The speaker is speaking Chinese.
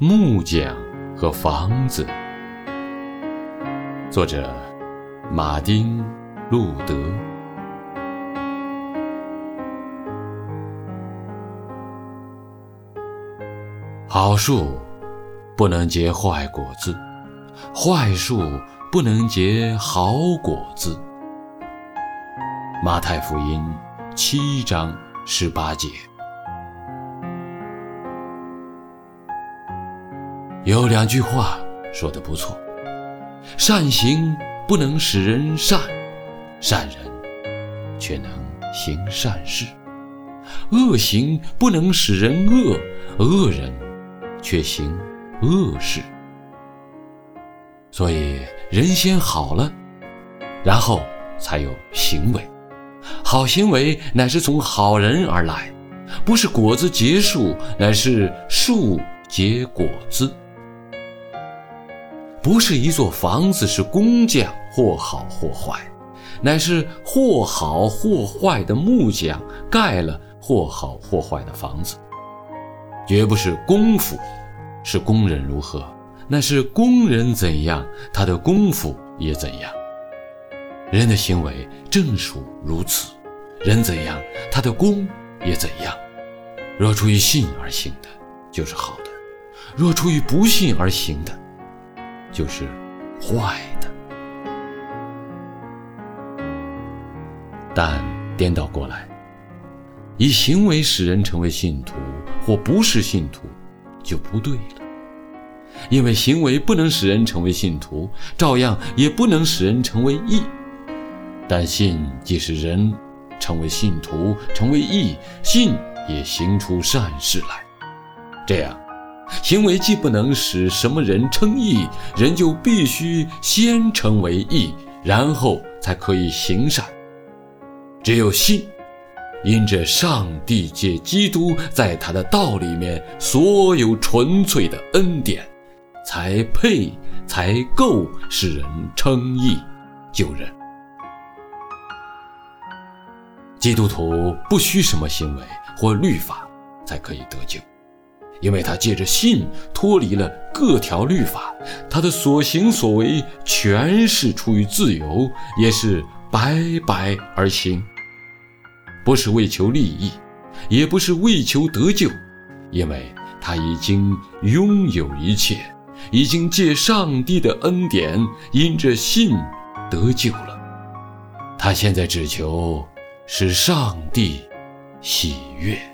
木匠和房子。作者马丁·路德。好树不能结坏果子，坏树不能结好果子。马太福音7章18节。有2句话说得不错：善行不能使人善，善人却能行善事；恶行不能使人恶，恶人却行恶事。所以人先好了，然后才有行为。好行为乃是从好人而来，不是果子结树，乃是树结果子。不是一座房子是工匠或好或坏，乃是或好或坏的木匠盖了或好或坏的房子。绝不是功夫是工人如何，那是工人怎样，他的功夫也怎样。人的行为正属如此，人怎样，他的功也怎样。若出于信而行的，就是好的；若出于不信而行的，就是坏的。但颠倒过来，以行为使人成为信徒或不是信徒就不对了。因为行为不能使人成为信徒，照样也不能使人成为义。但信既使人成为信徒，成为义，信也行出善事来。这样行为既不能使什么人称义，人就必须先成为义，然后才可以行善。只有信，因着上帝借基督在他的道里面所有纯粹的恩典，才够使人称义救人。基督徒不需什么行为或律法才可以得救，因为他借着信脱离了各条律法，他的所行所为全是出于自由，也是白白而行，不是为求利益，也不是为求得救，因为他已经拥有一切，已经借上帝的恩典因着信得救了。他现在只求使上帝喜悦。